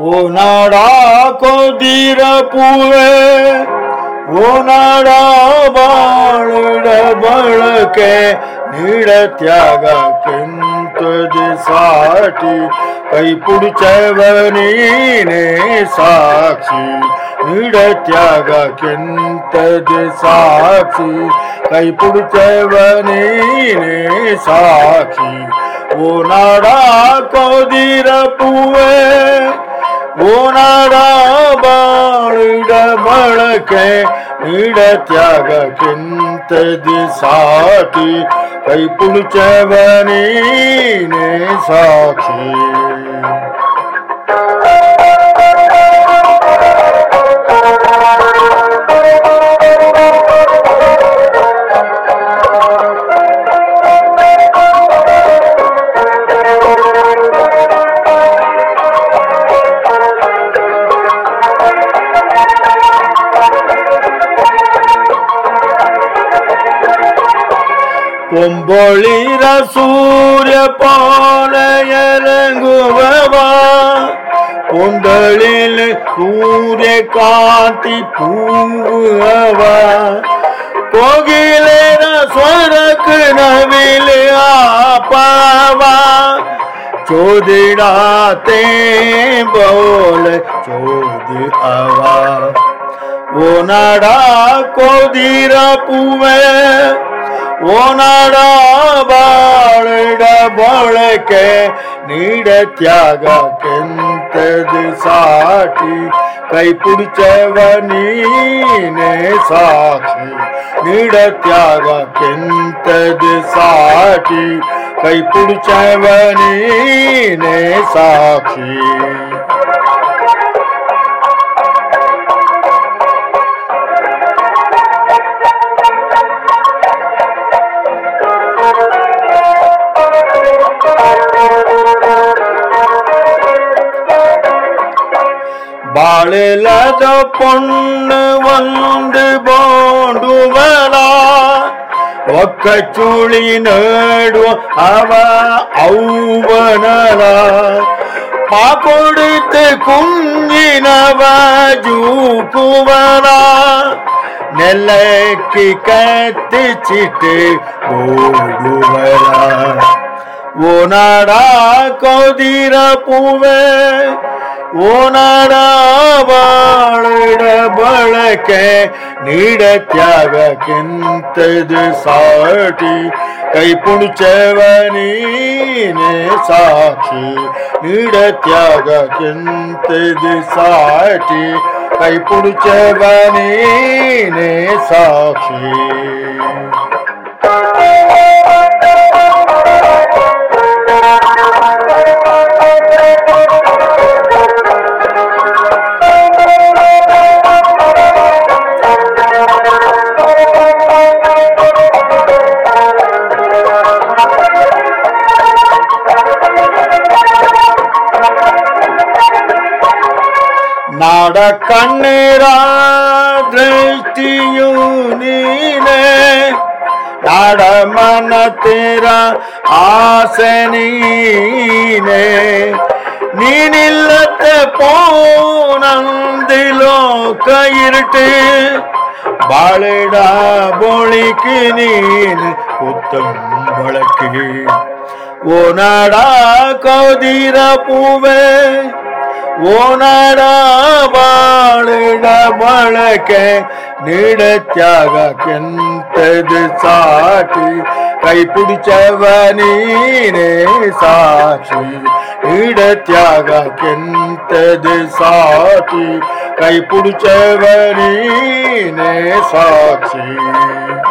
ಓನಾಡ ಕೋದಿರ ಪೂವೆ ಓನಾಡ ಬಾಳಿಡ ಬಳಕೆ ನೀಡ ತ್ಯಾಗ ಕೆಂತದಿ ಸಾಟಿ ಕೈ ಪುಡಿಚವನೀನೇ ಸಾಕ್ಷಿ ನೀಡ ತ್ಯಾಗ ಕೆಂತದಿ ಸಾಕ್ಷಿ ಕೈ ಪುಡಿಚವನೀನೇ ಸಾಕ್ಷಿ ಓನಾಡ ಕೋದಿರ ಪೂವೆ ಓನಾಡ ಬಾಳಿಡ ಬಳಕೆ ನೀಡ ತ್ಯಾಗ ಕೆಂತದಿ ಸಾಟಿ ಕೈ ಪುಡಿಚವನೀನೇ ಸಾಕ್ಷಿ பொம்பொழிர சூரிய போல இறங்குவவா பொங்கலில் சூரிய காந்தி பூவுவா கோகிலேர ಸ್ವರಕ್ಕೆ ನವಿಲೆ ಆಪವಾ ಚೋದಿಡಾತೆ ಬೋಲ ಚೋದಿ ಅವಾ ಓನಾಡ ಕೋದಿರ ಪೂವೆ ಓನಾಡ ಬಾಳಿಡ ಬಳಕೆ ನೀಡ ತ್ಯಾಗ ಕೆಂತದಿ ಸಾಟಿ ಕೈ ಪುಡಿಚವನೀನೇ ಸಾಕ್ಷಿ ನೀಡ ತ್ಯಾಗ ಕೆಂತದಿ ಸಾಟಿ ಕೈ ಪುಡಿಚವನೀನೇ ಸಾಕ್ಷಿ ಬಾಳೆಲದ பொண்ணு வந்து போண்டுவலா ஒக்க சுழி நேடுவ அவ ஔவனலா பாக்கொடுத்து குஞ்சினவ ஜூக்குவலா நெல்லைக்கு கத்திச்சிட்டு ஓடுவலா ஓனாட கோதிர பூவே ಓನಾಡ ಬಾಳಿಡ ಬಳಕೆ ನೀಡ ತ್ಯಾಗ ಕೆಂತದಿ ಸಾಟಿ ಕೈ ಪುಡಿಚವನೀನೇ ಸಾಕ್ಷಿ ನೀಡ ತ್ಯಾಗ ಕೆಂತದಿ ಸಾಟಿ ಕೈ ಪುಡಿಚವನೀನೇ ಸಾಕ್ಷಿ ನಾಡ ಕಣ್ಣೀರ ದೃಷ್ಟಿಯು ನೀನೆ ನಾಡ ಮನ ತೀರ ಆಸೆ ನೀನೆ ನೀನಿಲ್ಲತ್ತೆ போனந்தி லோக இருட்டு ಬಾಳಿಡ ಬೋಳಿಕೆ ನೀನು ಕುತ್ತಂ ಬಳಕೆ ಓನಾಡ ಕೋದಿರ ಪೂವೆ ಓನಾಡ ಬಾಳಿಡ ಬಳಕೆ ನೀಡ ತ್ಯಾಗ ಕೆಂತದಿ ಸಾಟಿ ಕೈ ಪುಡಿಚವನೀನೇ ಸಾಕ್ಷಿ ನೀಡ ತ್ಯಾಗ ಕೆಂತದಿ ಸಾಟಿ ಕೈ ಪುಡಿಚವನೀನೇ ಸಾಕ್ಷಿ